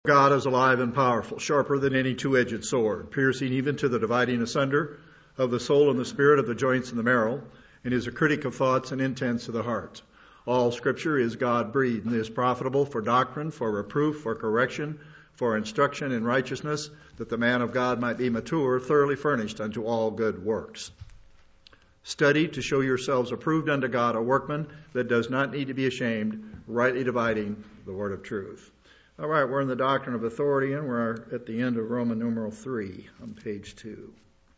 God is alive and powerful, sharper than any two-edged sword, piercing even to the dividing asunder of the soul and the spirit, of the joints and the marrow, and is a critic of thoughts and intents of the heart. All Scripture is God-breathed and is profitable for doctrine, for reproof, for correction, for instruction in righteousness, that the man of God might be mature, thoroughly furnished unto all good works. Study to show yourselves approved unto God, a workman that does not need to be ashamed, rightly dividing the word of truth. All right, we're in the doctrine of authority, and we're at the end of Roman numeral 3 on page 2.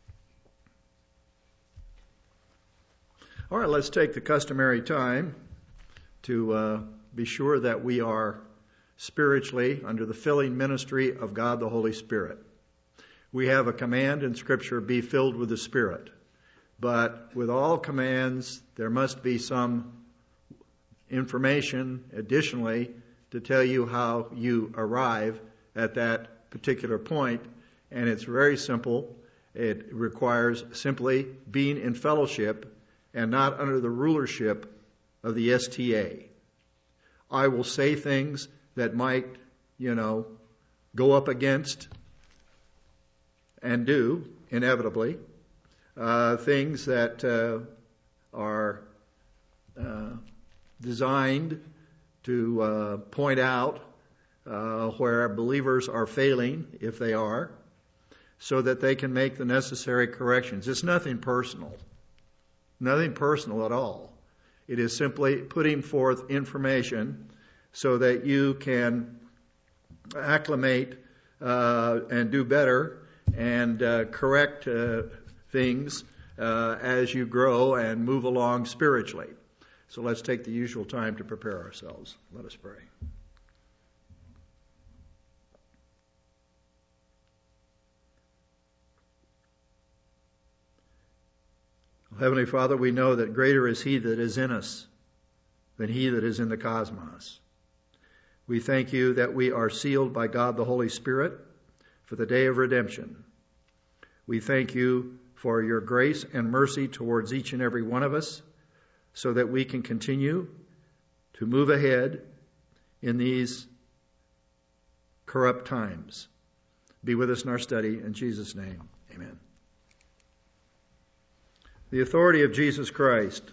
All right, let's take the customary time to be sure that we are spiritually under the filling ministry of God the Holy Spirit. We have a command in Scripture, be filled with the Spirit. But with all commands, there must be some information additionally to tell you how you arrive at that particular point. And it's very simple. It requires simply being in fellowship and not under the rulership of the STA. I will say things that might, go up against and do, inevitably, things that are designed to point out where believers are failing, if they are, so that they can make the necessary corrections. It's nothing personal at all. It is simply putting forth information so that you can acclimate and do better and correct things as you grow and move along spiritually. So let's take the usual time to prepare ourselves. Let us pray. Heavenly Father, we know that greater is He that is in us than he that is in the cosmos. We thank you that we are sealed by God the Holy Spirit for the day of redemption. We thank you for your grace and mercy towards each and every one of us, so that we can continue to move ahead in these corrupt times. Be with us in our study. In Jesus' name, amen. The authority of Jesus Christ.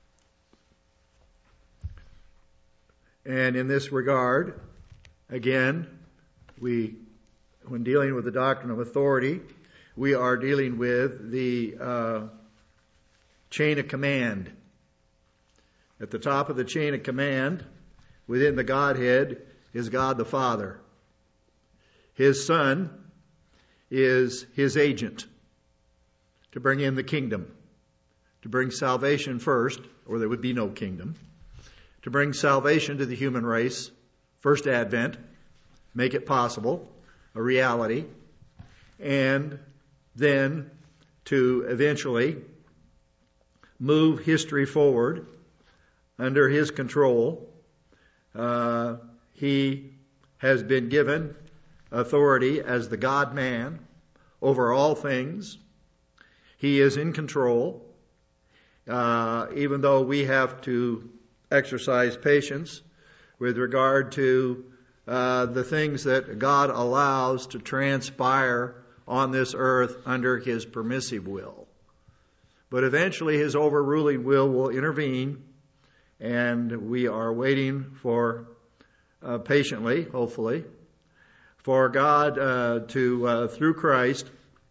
And in this regard, again, when dealing with the doctrine of authority, we are dealing with the chain of command. At the top of the chain of command, within the Godhead, is God the Father. His Son is His agent to bring in the kingdom, to bring salvation first, or there would be no kingdom, to bring salvation to the human race, first advent, make it possible, a reality, and then to eventually move history forward under His control. He has been given authority as the God-man over all things. He is in control, even though we have to exercise patience with regard to the things that God allows to transpire on this earth under His permissive will. But eventually His overruling will intervene, and we are waiting for, patiently, hopefully, for God through Christ,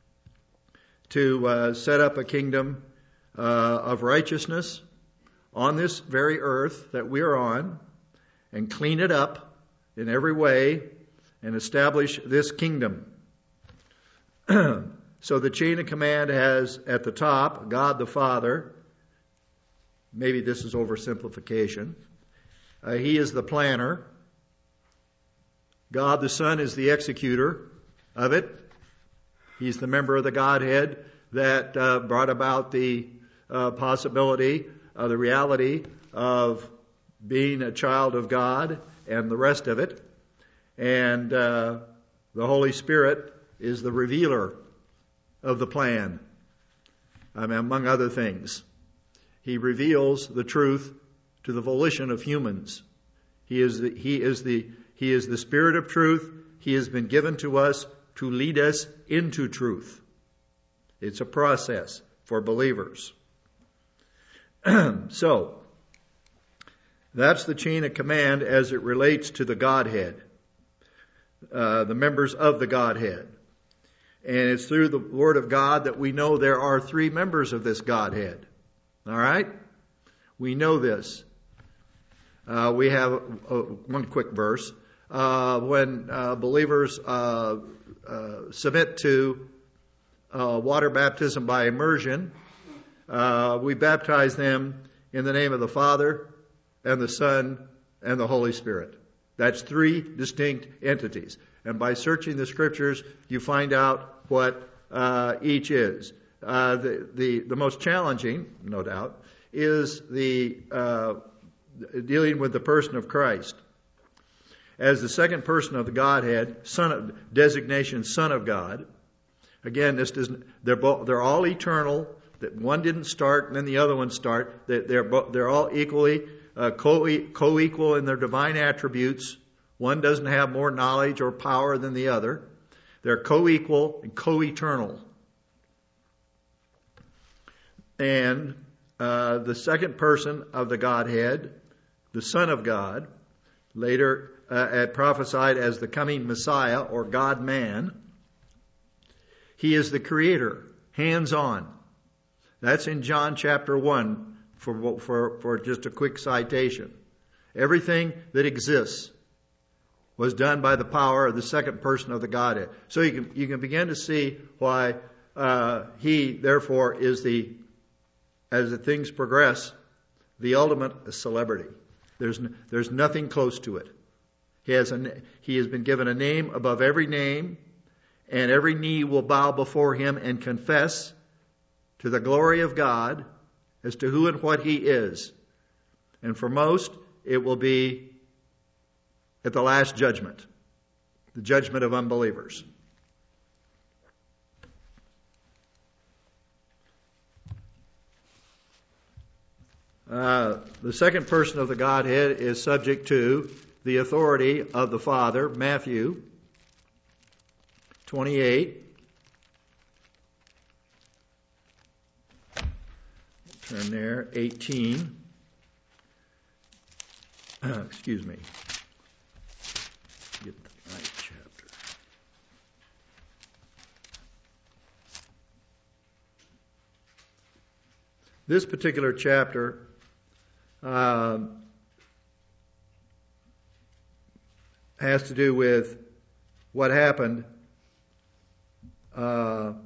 to set up a kingdom of righteousness on this very earth that we are on, and clean it up in every way, and establish this kingdom. So the chain of command has at the top God the Father. Maybe this is oversimplification. He is the planner. God the Son is the executor of it. He's the member of the Godhead that brought about the possibility, the reality of being a child of God and the rest of it. And the Holy Spirit is the revealer of the plan, among other things. He reveals the truth to the volition of humans. He is the Spirit of truth He has been given to us to lead us into truth. It's a process for believers. So, that's the chain of command as it relates to the Godhead, the members of the Godhead. And it's through the Word of God that we know there are three members of this Godhead. All right? We know this. We have one quick verse. When believers submit to water baptism by immersion, we baptize them in the name of the Father and the Son and the Holy Spirit. That's three distinct entities. And by searching the Scriptures, you find out what each is. The most challenging, no doubt, is the dealing with the person of Christ. As the second person of the Godhead, designation Son of God. Again, they're all eternal. That one didn't start and then the other one start. They're all equally co-equal in their divine attributes. One doesn't have more knowledge or power than the other. They're co-equal and co-eternal. And the second person of the Godhead, the Son of God, later prophesied as the coming Messiah or God-man, He is the Creator, hands-on. That's in John chapter 1 for just a quick citation. Everything that exists was done by the power of the second person of the Godhead. So you can begin to see why He, therefore, is as the things progress, the ultimate celebrity. There's nothing close to it. He has been given a name above every name, and every knee will bow before Him and confess to the glory of God as to who and what He is. And for most, it will be at the last judgment, the judgment of unbelievers. The second person of the Godhead is subject to the authority of the Father. Matthew 28. Turn there. 18. Excuse me. Get the right chapter. This particular chapter has to do with what happened on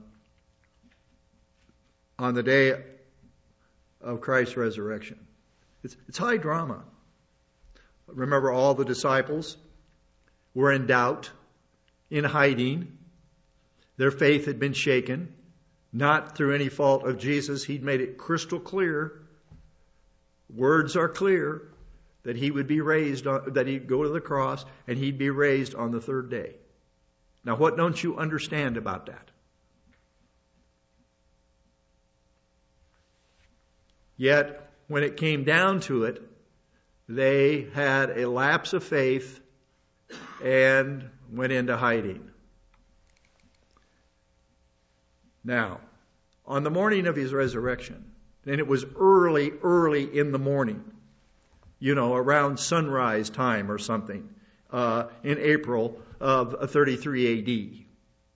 the day of Christ's resurrection. It's high drama. Remember, all the disciples were in doubt, in hiding. Their faith had been shaken, not through any fault of Jesus. He'd made it crystal clear. Words are clear that He would be raised, that He'd go to the cross and He'd be raised on the third day. Now, what don't you understand about that? Yet, when it came down to it, they had a lapse of faith and went into hiding. Now, on the morning of His resurrection, and it was early in the morning, around sunrise time or something, in April of 33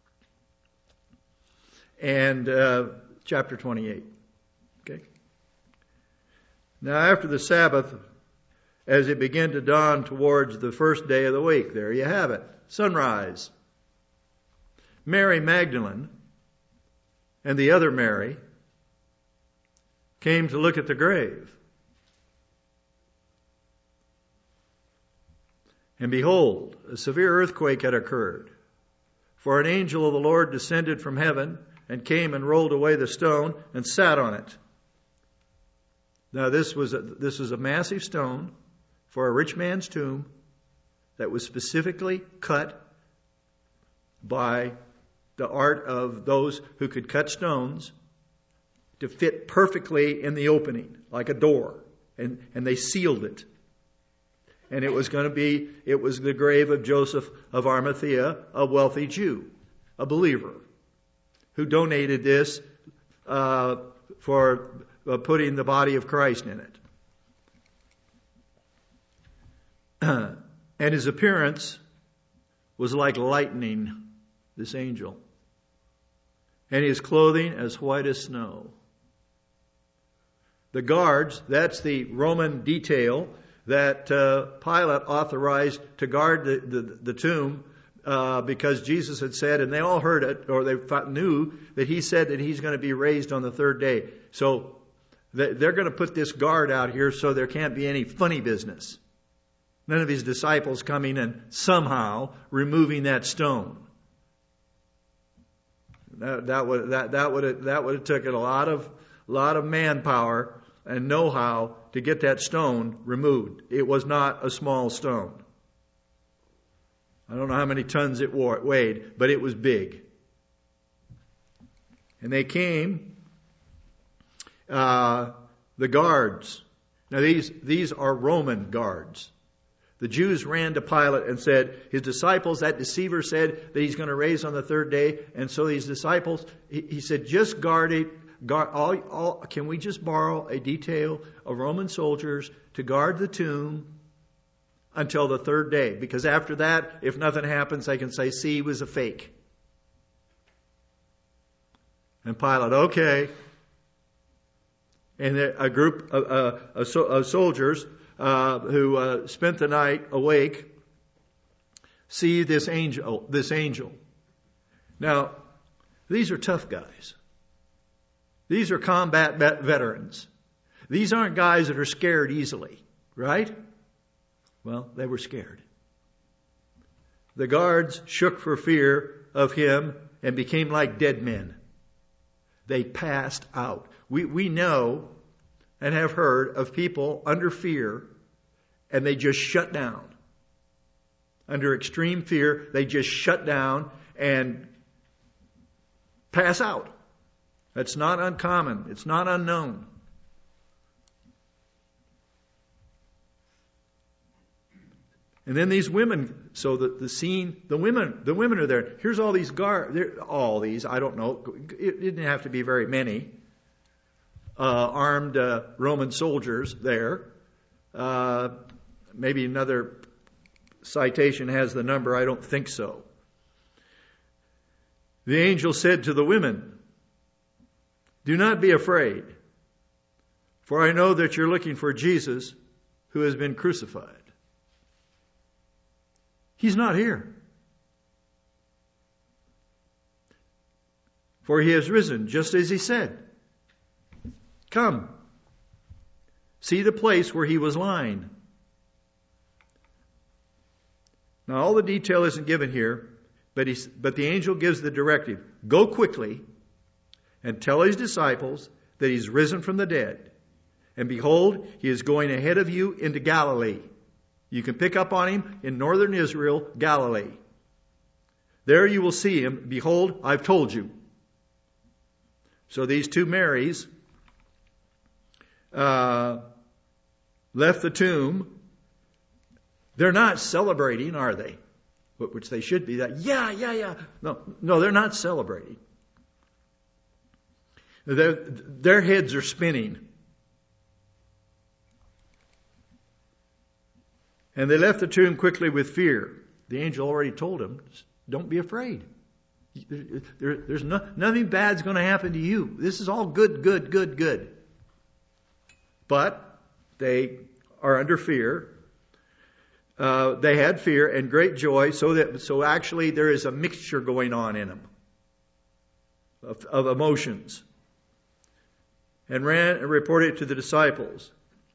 AD. And chapter 28. Okay. Now, after the Sabbath, as it began to dawn towards the first day of the week, there you have it, sunrise. Mary Magdalene and the other Mary came to look at the grave. And behold, a severe earthquake had occurred. For an angel of the Lord descended from heaven and came and rolled away the stone and sat on it. Now this was a massive stone for a rich man's tomb that was specifically cut by the art of those who could cut stones to fit perfectly in the opening, like a door. And they sealed it. And it was the grave of Joseph of Arimathea, a wealthy Jew, a believer, who donated this for putting the body of Christ in it. And his appearance was like lightning, this angel, and his clothing as white as snow. The guards, that's the Roman detail that Pilate authorized to guard the tomb because Jesus had said, and they all heard it, or they knew that he said that he's going to be raised on the third day. So they're going to put this guard out here so there can't be any funny business. None of his disciples coming and somehow removing that stone. That would have taken a lot of manpower and know-how to get that stone removed. It was not a small stone. I don't know how many tons it weighed, but it was big. And they came, the guards. Now these are Roman guards. The Jews ran to Pilate and said, his disciples, that deceiver said that he's going to raise on the third day. And so these disciples, he said, just guard it. Can we just borrow a detail of Roman soldiers to guard the tomb until the third day? Because after that, if nothing happens, they can say, see, he was a fake. And Pilate, okay. And a group of soldiers who spent the night awake see this angel. Now, these are tough guys. These are combat veterans. These aren't guys that are scared easily, right? Well, they were scared. The guards shook for fear of him and became like dead men. They passed out. We know and have heard of people under fear, and they just shut down. Under extreme fear, they just shut down and pass out. That's not uncommon. It's not unknown. And then these women, so the scene, the women are there. Here's all these I don't know, it didn't have to be very many. Armed Roman soldiers there. Maybe another citation has the number. I don't think so. The angel said to the women, do not be afraid, for I know that you're looking for Jesus who has been crucified. He's not here. For he has risen, just as he said. Come, see the place where he was lying. Now all the detail isn't given here, but the angel gives the directive. Go quickly and tell his disciples that he's risen from the dead. And behold, he is going ahead of you into Galilee. You can pick up on him in northern Israel, Galilee. There you will see him. Behold, I've told you. So these two Marys left the tomb. They're not celebrating, are they? Which they should be. Yeah. No, they're not celebrating. Their heads are spinning. And they left the tomb quickly with fear. The angel already told them, don't be afraid. There's nothing bad's going to happen to you. This is all good. But they are under fear. They had fear and great joy, so actually there is a mixture going on in them of emotions. And ran and reported it to the disciples.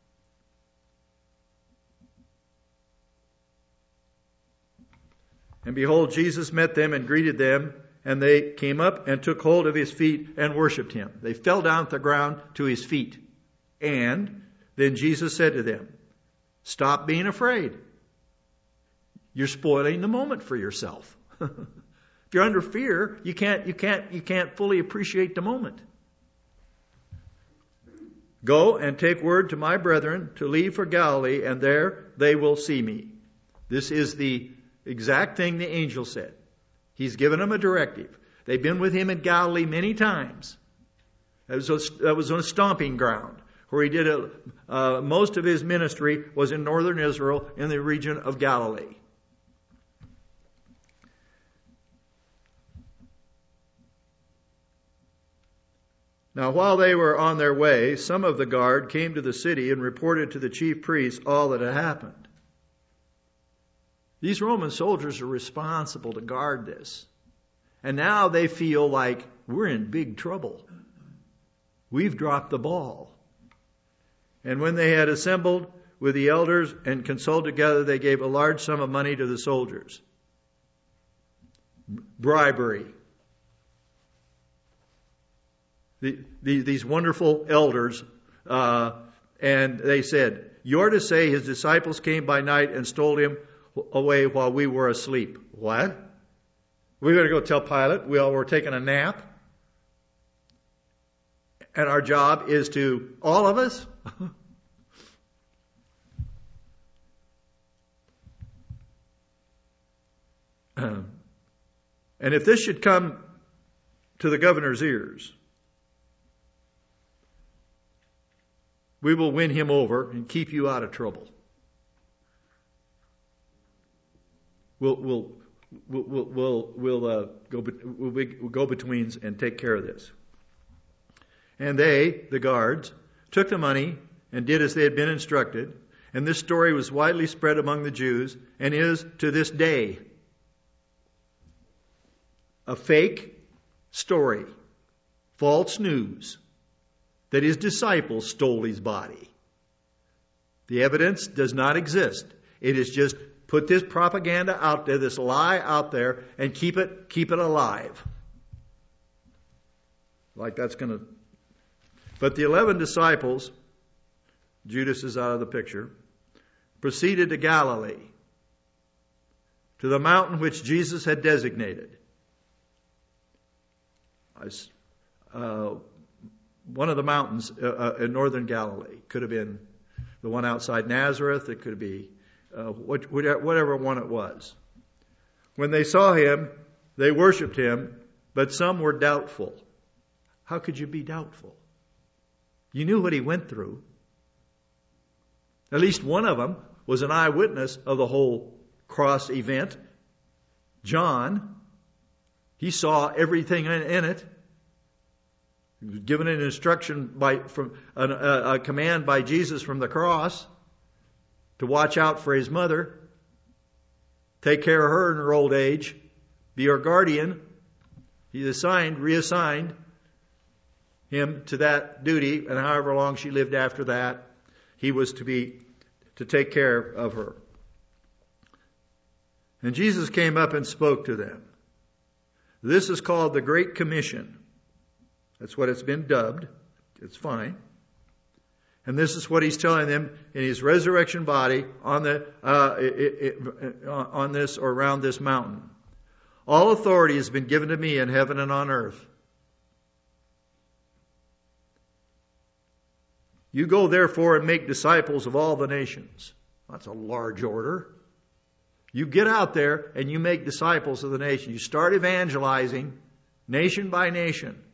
And behold, Jesus met them and greeted them, and they came up and took hold of his feet and worshipped him. They fell down at the ground to his feet. And then Jesus said to them, stop being afraid. You're spoiling the moment for yourself. If you're under fear, you can't fully appreciate the moment. Go and take word to my brethren to leave for Galilee, and there they will see me. This is the exact thing the angel said. He's given them a directive. They've been with him in Galilee many times. That was on a stomping ground where he did most of his ministry was in northern Israel in the region of Galilee. Now, while they were on their way, some of the guard came to the city and reported to the chief priests all that had happened. These Roman soldiers are responsible to guard this. And now they feel like we're in big trouble. We've dropped the ball. And when they had assembled with the elders and consulted together, they gave a large sum of money to the soldiers. Bribery. These wonderful elders, and they said, "You're to say his disciples came by night and stole him away while we were asleep." What? We're going to go tell Pilate we all were taking a nap? And our job is to, all of us? And if this should come to the governor's ears, we will win him over and keep you out of trouble. We'll go betweens and take care of this. And they, the guards, took the money and did as they had been instructed. And this story was widely spread among the Jews and is to this day a fake story, false news, that his disciples stole his body. The evidence does not exist. It is just put this propaganda out there, this lie out there, and keep it alive. Like that's going to... But the 11 disciples, Judas is out of the picture, proceeded to Galilee, to the mountain which Jesus had designated. One of the mountains in northern Galilee. Could have been the one outside Nazareth. It could be whatever one it was. When they saw him, they worshipped him, but some were doubtful. How could you be doubtful? You knew what he went through. At least one of them was an eyewitness of the whole cross event. John, he saw everything in it. He was given an instruction a command by Jesus from the cross to watch out for his mother, take care of her in her old age, be her guardian. He reassigned him to that duty, and however long she lived after that, he was to take care of her. And Jesus came up and spoke to them. This is called the Great Commission. That's what it's been dubbed. It's fine. And this is what he's telling them in his resurrection body on this or around this mountain. All authority has been given to me in heaven and on earth. You go therefore and make disciples of all the nations. That's a large order. You get out there and you make disciples of the nation. You start evangelizing nation by nation.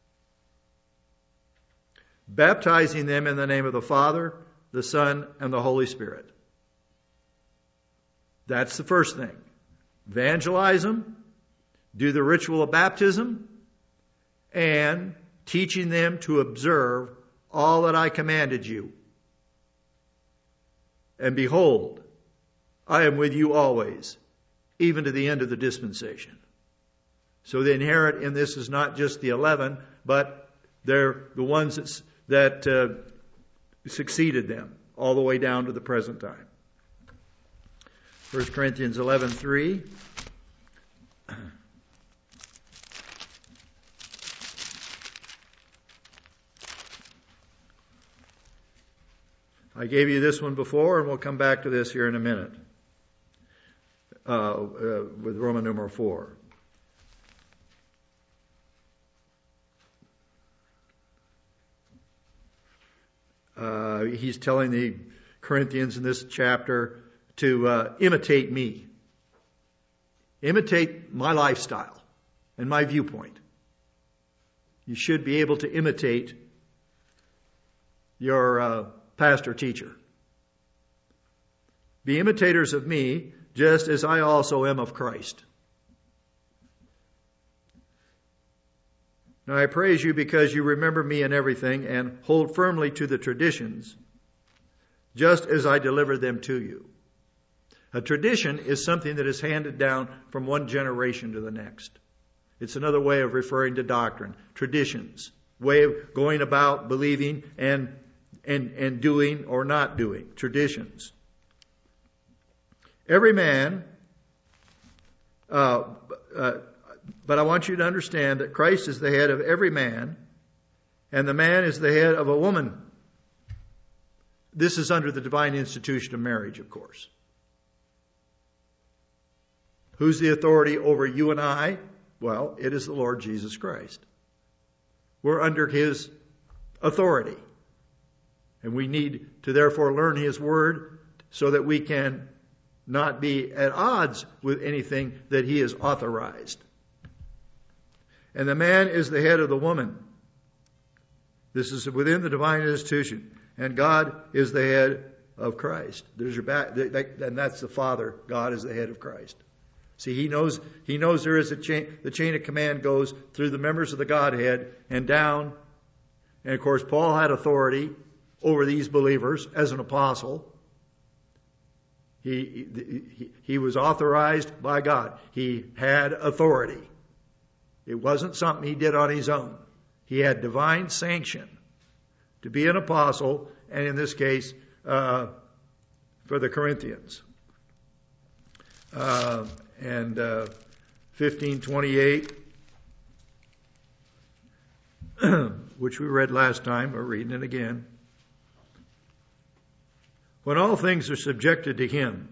Baptizing them in the name of the Father, the Son, and the Holy Spirit. That's the first thing. Evangelize them, do the ritual of baptism, and teaching them to observe all that I commanded you. And behold, I am with you always, even to the end of the dispensation. So the inherent in this is not just the 11, but they're the ones that succeeded them all the way down to the present time. 1 Corinthians 11:3. I gave you this one before, and we'll come back to this here in a minute with Roman numeral 4. He's telling the Corinthians in this chapter to imitate me. Imitate my lifestyle and my viewpoint. You should be able to imitate your pastor teacher. Be imitators of me, just as I also am of Christ. Now I praise you because you remember me in everything and hold firmly to the traditions, just as I delivered them to you. A tradition is something that is handed down from one generation to the next. It's another way of referring to doctrine. Traditions, way of going about believing and doing or not doing. Traditions. Every man, but I want you to understand that Christ is the head of every man, and the man is the head of a woman. This is under the divine institution of marriage, of course. Who's the authority over you and I? Well, it is the Lord Jesus Christ. We're under His authority. And we need to therefore learn His Word so that we can not be at odds with anything that He has authorized. And the man is the head of the woman. This is within the divine institution. And God is the head of Christ. There's your back, and that's the Father. God is the head of Christ. See, He knows there is a chain. The chain of command goes through the members of the Godhead and down. And of course, Paul had authority over these believers as an apostle. He was authorized by God. He had authority. It wasn't something he did on his own. He had divine sanction to be an apostle, and in this case, for the Corinthians. And 15:28, which we read last time, we're reading it again. When all things are subjected to Him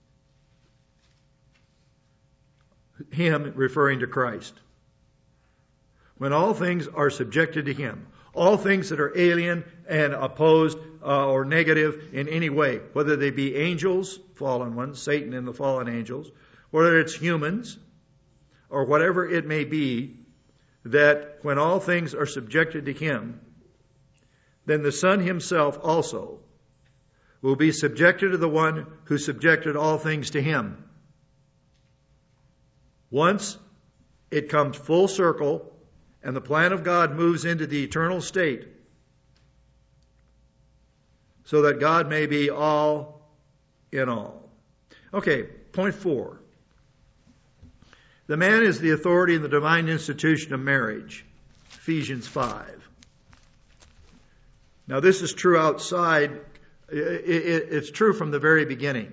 referring to Christ. When all things are subjected to Him, all things that are alien and opposed or negative in any way, whether they be angels, fallen ones, Satan and the fallen angels, whether it's humans, or whatever it may be, that when all things are subjected to Him, then the Son Himself also will be subjected to the one who subjected all things to Him. Once it comes full circle and the plan of God moves into the eternal state, so that God may be all in all. Okay, point 4. The man is the authority in the divine institution of marriage. Ephesians 5. Now this is true outside. It's true from the very beginning.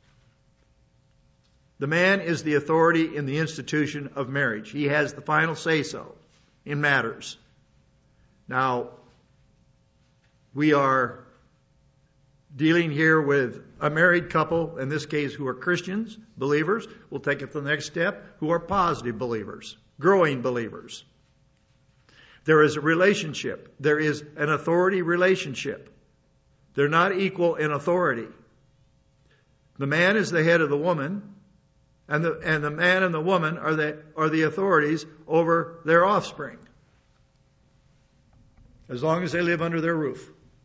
The man is the authority in the institution of marriage. He has the final say-so in matters. Now, we are dealing here with a married couple, in this case, who are Christians, believers. We'll take it to the next step, who are positive believers, growing believers. There is a relationship. There is an authority relationship. They're not equal in authority. The man is the head of the woman, and the man and the woman are the authorities over their offspring, as long as they live under their roof.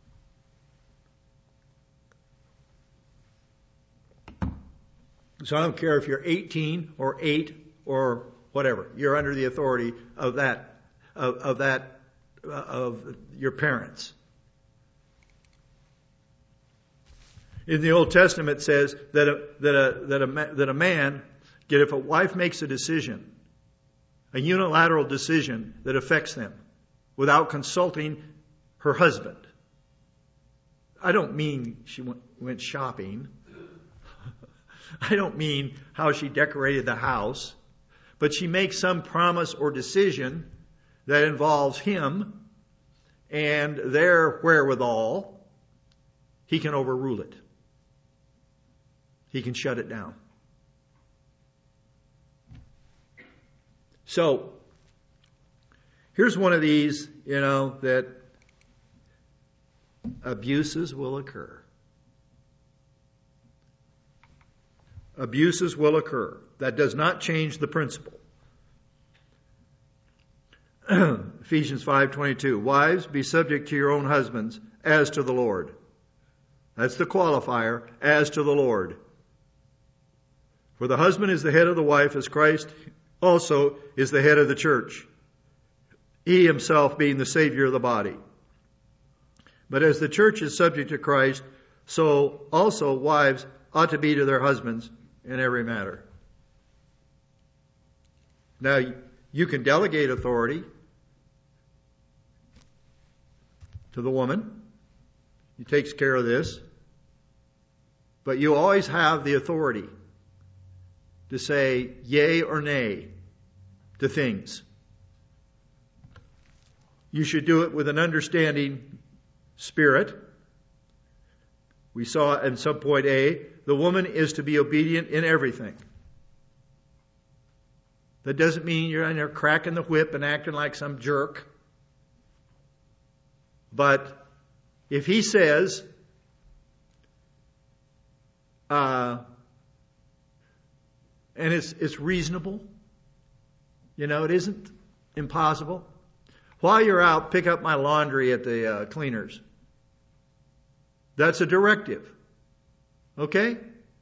So I don't care if you're 18 or 8 or whatever. You're under the authority of your parents. In the Old Testament, it says that a man, if a wife makes a decision, a unilateral decision that affects them, without consulting her husband. I don't mean she went shopping. I don't mean how she decorated the house. But she makes some promise or decision that involves him and their wherewithal. He can overrule it. He can shut it down. So, here's one of these, that abuses will occur. Abuses will occur. That does not change the principle. Ephesians 5:22. Wives, be subject to your own husbands as to the Lord. That's the qualifier, as to the Lord. For the husband is the head of the wife, as Christ also is the head of the church, he himself being the Savior of the body. But as the church is subject to Christ, so also wives ought to be to their husbands in every matter. Now, you can delegate authority to the woman. He takes care of this. But you always have the authority to say yea or nay to things. You should do it with an understanding spirit. We saw in subpoint A, the woman is to be obedient in everything. That doesn't mean you're in there cracking the whip and acting like some jerk. But if he says, and it's reasonable, it isn't impossible. While you're out, pick up my laundry at the cleaners. That's a directive. Okay?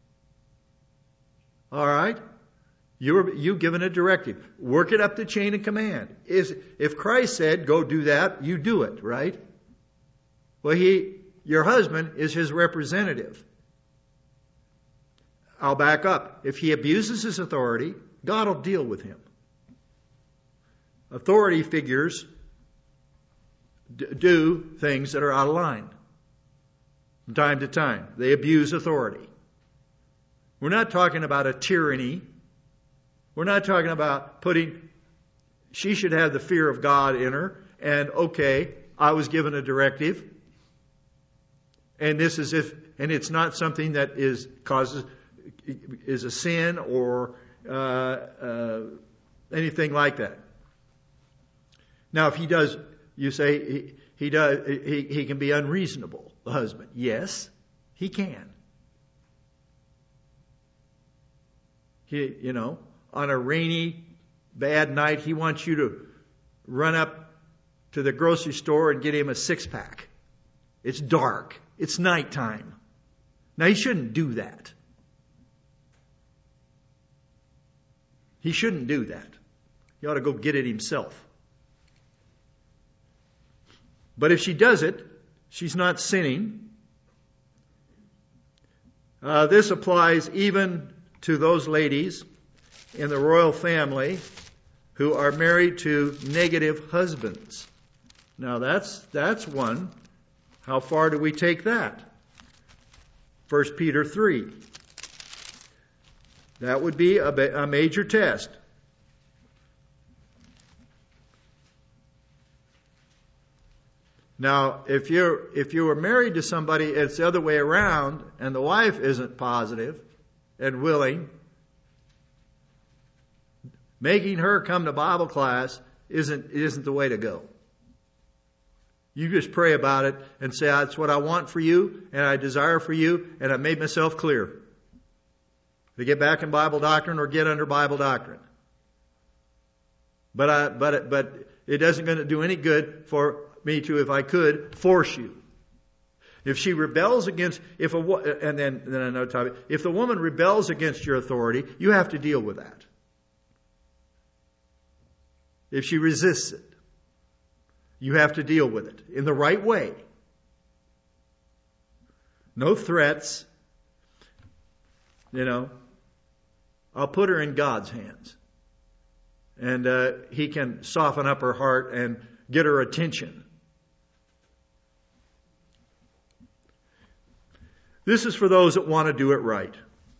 All right? You've given a directive. Work it up the chain of command. If Christ said, go do that, you do it, right? Well, your husband is his representative. I'll back up. If he abuses his authority, God will deal with him. Authority figures do things that are out of line from time to time. They abuse authority. We're not talking about a tyranny. We're not talking about she should have the fear of God in her, and okay, I was given a directive, and it's not something that is a sin or anything like that. Now, if he does, you say he can be unreasonable, the husband. Yes, he can. On a rainy, bad night, he wants you to run up to the grocery store and get him a 6-pack. It's dark. It's nighttime. Now, he shouldn't do that. He shouldn't do that. He ought to go get it himself. But if she does it, she's not sinning. This applies even to those ladies in the royal family who are married to negative husbands. Now that's one. How far do we take that? 1 Peter 3. That would be a major test. Now, if you were married to somebody, it's the other way around, and the wife isn't positive and willing, making her come to Bible class isn't the way to go. You just pray about it and say, that's what I want for you, and I desire for you, and I've made myself clear. To get back in Bible doctrine or get under Bible doctrine. But it doesn't going to do any good for me to, if I could, force you. If she rebels against, if another topic, if the woman rebels against your authority, you have to deal with that. If she resists it, you have to deal with it in the right way. No threats. I'll put her in God's hands. And He can soften up her heart and get her attention. This is for those that want to do it right.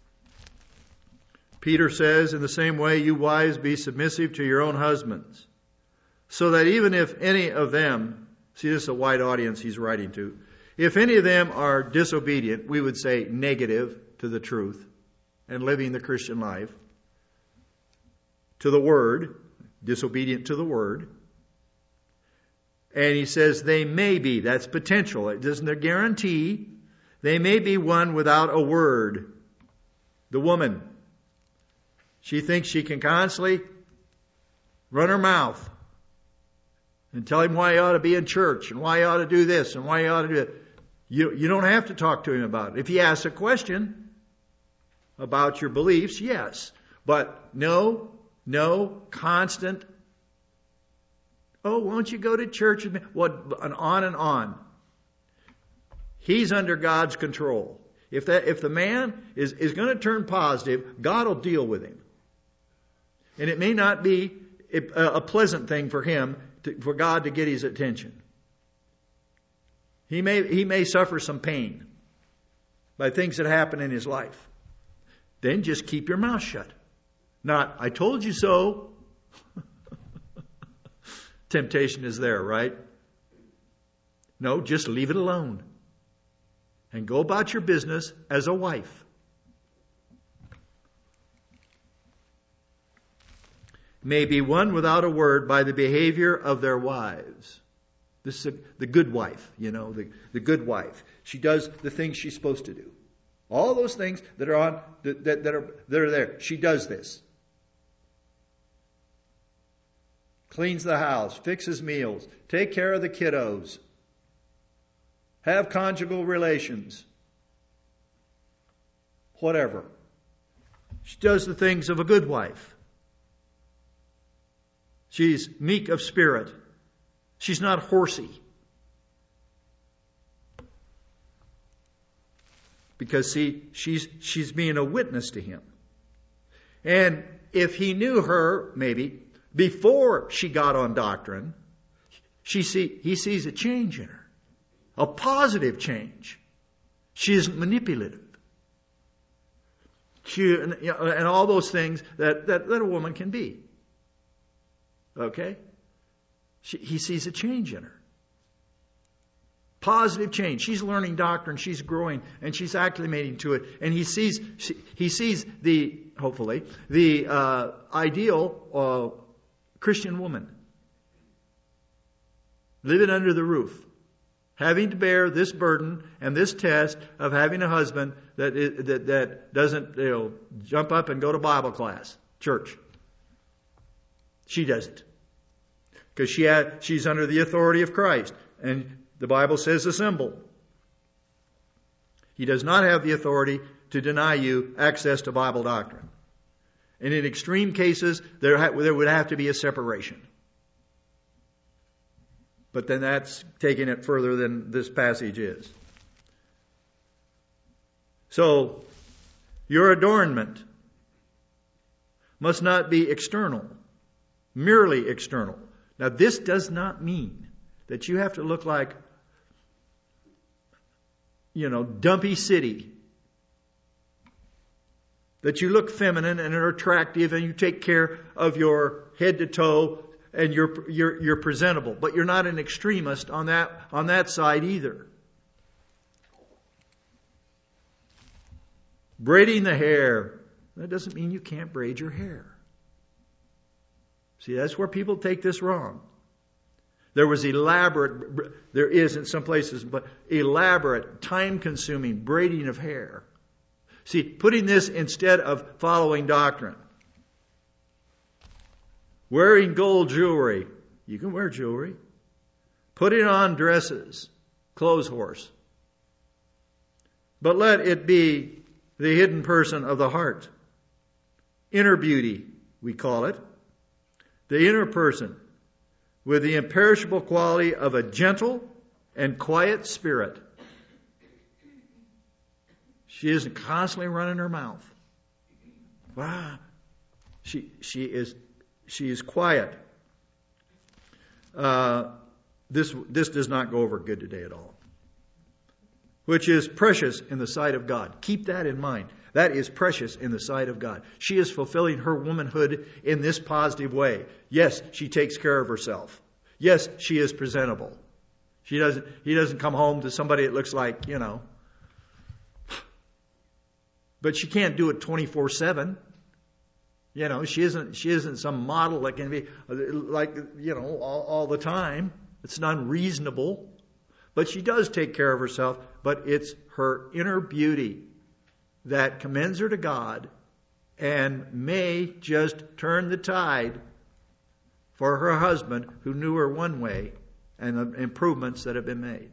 Peter says, in the same way, you wives be submissive to your own husbands, so that even if any of them, see, this is a wide audience he's writing to, if any of them are disobedient, we would say negative to the truth and living the Christian life, to the Word, disobedient to the Word, And he says they may be. That's potential. It doesn't guarantee. They may be won without a word. The woman, she thinks she can constantly run her mouth and tell him why he ought to be in church and why he ought to do this and why he ought to do it. You don't have to talk to him about it. If he asks a question about your beliefs, yes. But no constant, oh, won't you go to church with me? What, and on and on. He's under God's control. If the man is going to turn positive, God will deal with him. And it may not be a pleasant thing for him, for God to get his attention. He may suffer some pain by things that happen in his life. Then just keep your mouth shut. Not, I told you so. Temptation is there, right? No, just leave it alone. And go about your business as a wife. May be won without a word by the behavior of their wives. This is the good wife, the good wife. She does the things she's supposed to do. All those things that are there. She does this. Cleans the house, fixes meals, take care of the kiddos, have conjugal relations, whatever. She does the things of a good wife. She's meek of spirit. She's not horsey. Because she's being a witness to him. And if he knew her, maybe, before she got on doctrine, he sees a change in her. A positive change. She isn't manipulative. And all those things that a woman can be. Okay? He sees a change in her. Positive change. She's learning doctrine. She's growing, and she's acclimating to it. And he sees hopefully the ideal Christian woman living under the roof, having to bear this burden and this test of having a husband that doesn't jump up and go to Bible class, church. She doesn't, because she's under the authority of Christ, and the Bible says assemble. He does not have the authority to deny you access to Bible doctrine. And in extreme cases, there would have to be a separation. But then that's taking it further than this passage is. So, your adornment must not be external, merely external. Now, this does not mean that you have to look like, dumpy city. That you look feminine and are attractive and you take care of your head to toe and you're presentable. But you're not an extremist on that side either. Braiding the hair. That doesn't mean you can't braid your hair. See, that's where people take this wrong. There is in some places, but elaborate, time-consuming braiding of hair. See, putting this instead of following doctrine. Wearing gold jewelry. You can wear jewelry. Putting on dresses. Clothes horse. But let it be the hidden person of the heart. Inner beauty, we call it. The inner person, with the imperishable quality of a gentle and quiet spirit. She isn't constantly running her mouth. Wow. She is quiet. This does not go over good today at all. Which is precious in the sight of God. Keep that in mind. That is precious in the sight of God. She is fulfilling her womanhood in this positive way. Yes, she takes care of herself. Yes, she is presentable. He doesn't come home to somebody that looks like, But she can't do it 24/7. She isn't some model that can be like, all the time. It's not unreasonable. But she does take care of herself. But it's her inner beauty that commends her to God and may just turn the tide for her husband, who knew her one way, and the improvements that have been made.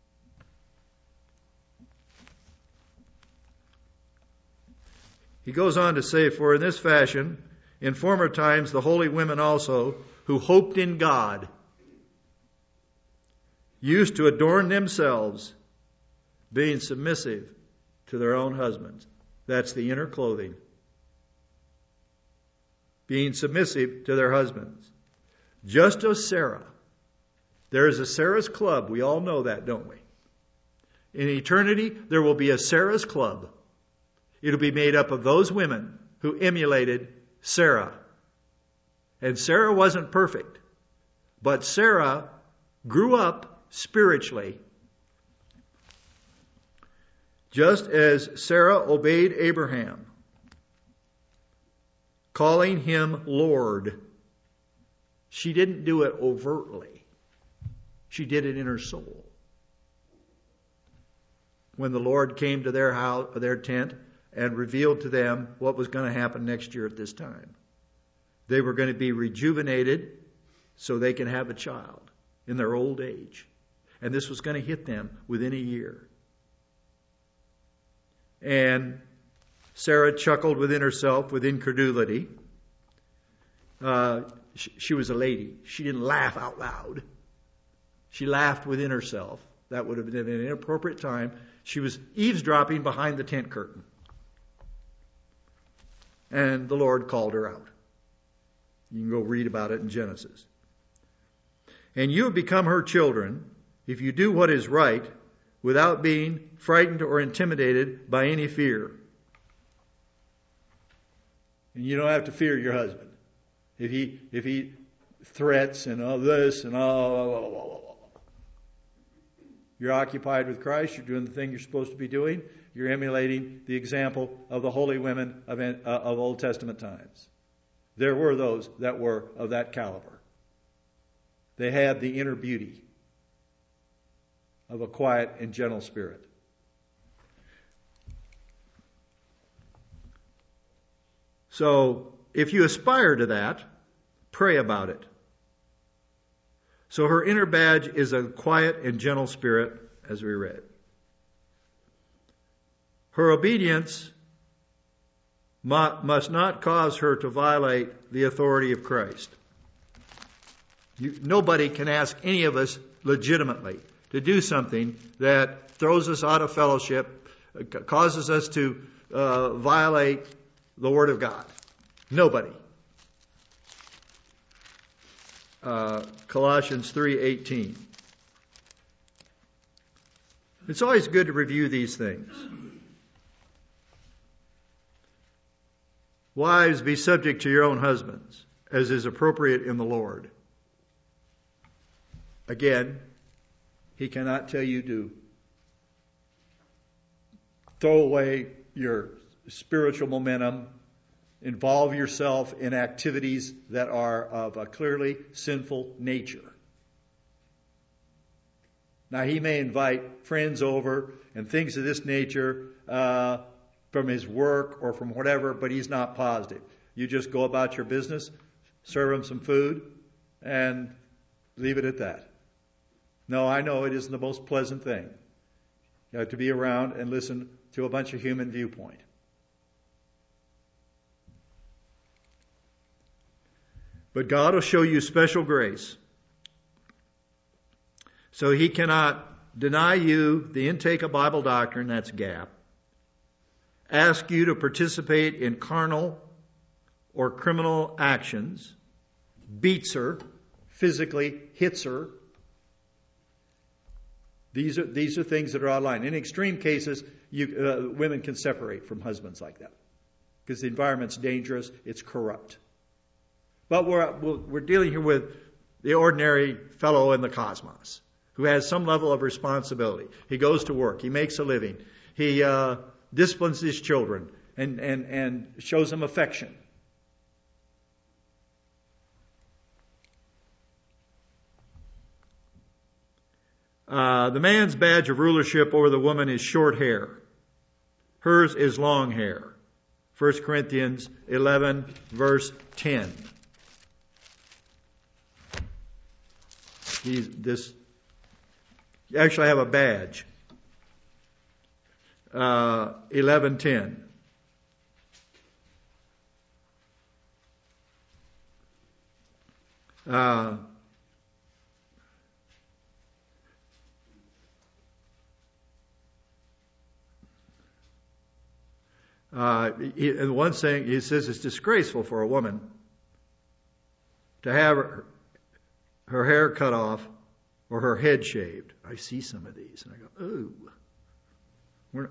He goes on to say, for in this fashion, in former times, the holy women also, who hoped in God, used to adorn themselves, being submissive to their own husbands. That's the inner clothing. Being submissive to their husbands. Just as Sarah. There is a Sarah's Club. We all know that, don't we? In eternity, there will be a Sarah's Club. It'll be made up of those women who emulated Sarah. And Sarah wasn't perfect. But Sarah grew up spiritually. Just as Sarah obeyed Abraham, calling him Lord. She didn't do it overtly. She did it in her soul. When the Lord came to their house, their tent, and revealed to them what was going to happen next year at this time. They were going to be rejuvenated so they can have a child in their old age. And this was going to hit them within a year. And Sarah chuckled within herself with incredulity. She was a lady. She didn't laugh out loud. She laughed within herself. That would have been an inappropriate time. She was eavesdropping behind the tent curtain. And the Lord called her out. You can go read about it in Genesis. And you have become her children if you do what is right without being frightened or intimidated by any fear. And you don't have to fear your husband. If he threats and all this and all. You're occupied with Christ. You're doing the thing you're supposed to be doing. You're emulating the example of the holy women of Old Testament times. There were those that were of that caliber. They had the inner beauty of a quiet and gentle spirit. So, if you aspire to that, pray about it. So her inner badge is a quiet and gentle spirit, as we read. Her obedience must not cause her to violate the authority of Christ. Nobody can ask any of us legitimately to do something that throws us out of fellowship, causes us to violate the Word of God. Nobody. Colossians 3:18. It's always good to review these things. Wives, be subject to your own husbands, as is appropriate in the Lord. Again, he cannot tell you to throw away your spiritual momentum, involve yourself in activities that are of a clearly sinful nature. Now, he may invite friends over and things of this nature from his work or from whatever, but he's not positive. You just go about your business, serve him some food, and leave it at that. No, I know it isn't the most pleasant thing to be around and listen to a bunch of human viewpoint. But God will show you special grace. So he cannot deny you the intake of Bible doctrine, that's GAP, ask you to participate in carnal or criminal actions, beats her, physically hits her. These are things that are out of line. In extreme cases, women can separate from husbands like that because the environment's dangerous, it's corrupt. But we're dealing here with the ordinary fellow in the cosmos who has some level of responsibility. He goes to work. He makes a living. He disciplines his children and shows them affection. The man's badge of rulership over the woman is short hair. Hers is long hair. 1 Corinthians 11, verse 10. You actually have a badge. 11:10. And one saying, he says it's disgraceful for a woman to have her hair cut off or her head shaved. I see some of these and I go, ooh.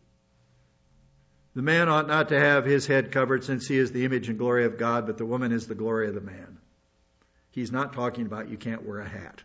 The man ought not to have his head covered, since he is the image and glory of God, but the woman is the glory of the man. He's not talking about you can't wear a hat.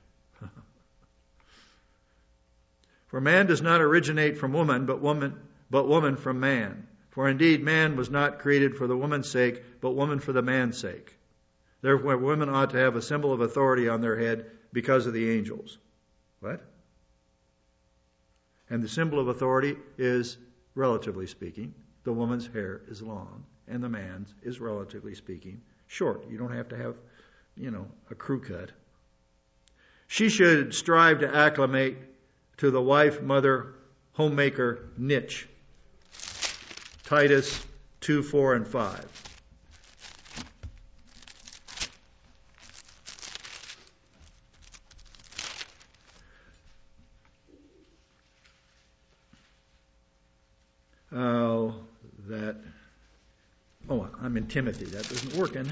For man does not originate from woman, but woman from man. For indeed man was not created for the woman's sake, but woman for the man's sake. Therefore women ought to have a symbol of authority on their head because of the angels. What? And the symbol of authority is, relatively speaking, the woman's hair is long and the man's is, relatively speaking, short. You don't have to have, a crew cut. She should strive to acclimate to the wife, mother, homemaker niche. Titus 2, 4, and 5. I'm in Timothy. That isn't working.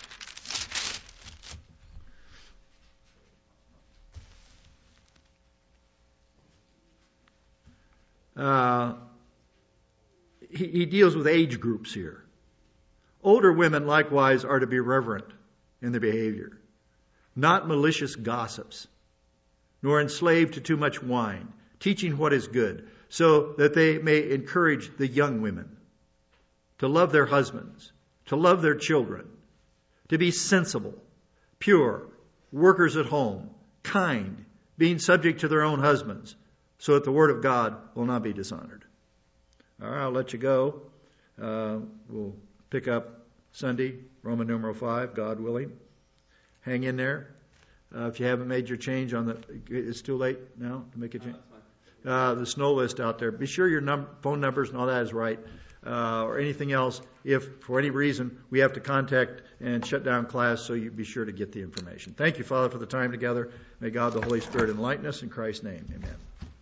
He deals with age groups here. Older women likewise are to be reverent in their behavior, not malicious gossips, nor enslaved to too much wine, teaching what is good, so that they may encourage the young women to love their husbands, to love their children, to be sensible, pure, workers at home, kind, being subject to their own husbands, so that the word of God will not be dishonored. All right, I'll let you go. We'll pick up Sunday, Roman numeral 5, God willing. Hang in there. If you haven't made your change it's too late now to make a change. The snow list out there. Be sure your phone numbers and all that is right. Or anything else, if for any reason we have to contact and shut down class, so you be sure to get the information. Thank you, Father, for the time together. May God the Holy Spirit enlighten us in Christ's name. Amen.